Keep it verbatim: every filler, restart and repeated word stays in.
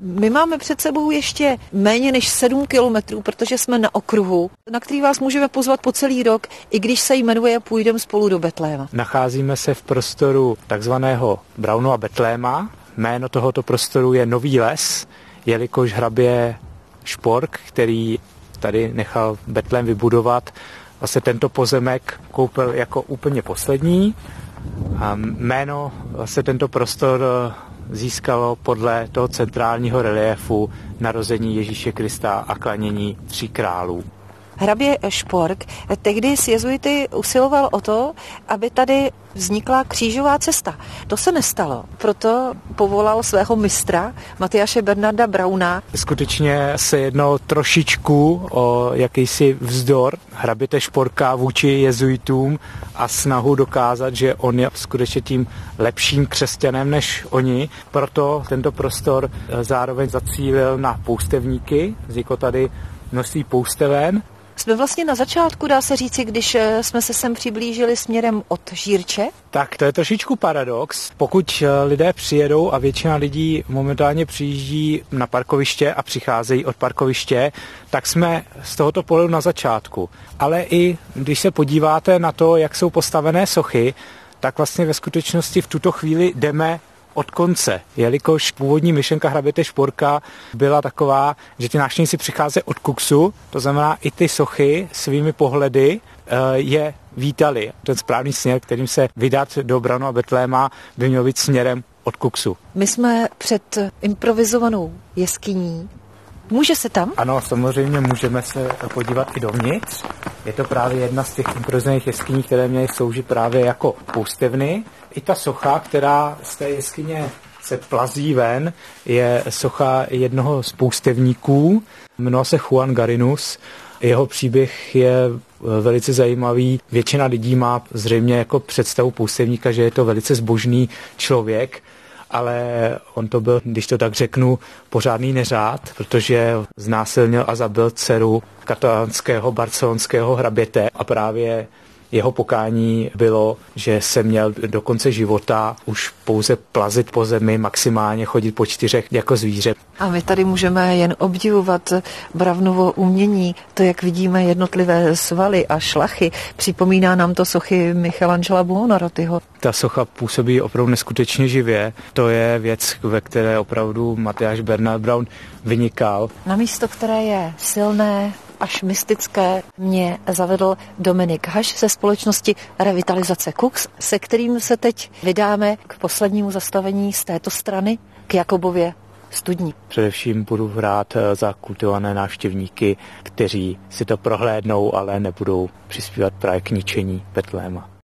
My máme před sebou ještě méně než sedm kilometrů, protože jsme na okruhu, na který vás můžeme pozvat po celý rok, i když se jmenuje Půjdem spolu do Betléma. Nacházíme se v prostoru takzvaného Braunova Betléma. Jméno tohoto prostoru je Nový les, jelikož hrabě Špork, který tady nechal Betlém vybudovat, vlastně tento pozemek koupil jako úplně poslední. A jméno vlastně tento prostor získalo podle toho centrálního reliéfu narození Ježíše Krista a klanění tří králů. Hrabě Špork tehdy s jezuity usiloval o to, aby tady vznikla křížová cesta. To se nestalo, proto povolal svého mistra Matyáše Bernarda Brauna. Skutečně se jednalo trošičku o jakýsi vzdor hraběte Šporka vůči jezuitům a snahu dokázat, že on je skutečně tím lepším křesťanem než oni. Proto tento prostor zároveň zacílil na poustevníky. Vzniklo tady množství pousteven. Jsme vlastně na začátku, dá se říci, když jsme se sem přiblížili směrem od Žírče? Tak to je trošičku paradox. Pokud lidé přijedou a většina lidí momentálně přijíždí na parkoviště a přicházejí od parkoviště, tak jsme z tohoto pohledu na začátku. Ale i když se podíváte na to, jak jsou postavené sochy, tak vlastně ve skutečnosti v tuto chvíli jdeme od konce, jelikož původní myšlenka hraběte Šporka byla taková, že ti návštěvníci přicházejí od Kuxu, to znamená i ty sochy svými pohledy je vítali. Ten správný směr, kterým se vydat do Braunova Betléma, by měl být směrem od Kuxu. My jsme před improvizovanou jeskyní. Může se tam? Ano, samozřejmě můžeme se podívat i dovnitř. Je to právě jedna z těch improvizovaných jeskyní, které měly sloužit právě jako poustevny. I ta socha, která z té jeskyně se plazí ven, je socha jednoho z poustevníků. Jmenoval se Juan Garinus. Jeho příběh je velice zajímavý. Většina lidí má zřejmě jako představu poustevníka, že je to velice zbožný člověk, ale on to byl, když to tak řeknu, pořádný neřád, protože znásilnil a zabil dceru katalánského barcelonského hraběte a právě jeho pokání bylo, že se měl do konce života už pouze plazit po zemi, maximálně chodit po čtyřech jako zvíře. A my tady můžeme jen obdivovat Braunovo umění, to, jak vidíme jednotlivé svaly a šlachy. Připomíná nám to sochy Michelangela Buonarrotiho. Ta socha působí opravdu neskutečně živě. To je věc, ve které opravdu Matyáš Bernard Braun vynikal. Na místo, které je silné, až mystické, mě zavedl Dominik Haš ze společnosti Revitalizace Kux, se kterým se teď vydáme k poslednímu zastavení z této strany, k Jakobově studni. Především budu rád za kultivované návštěvníky, kteří si to prohlédnou, ale nebudou přispívat právě k ničení Betléma.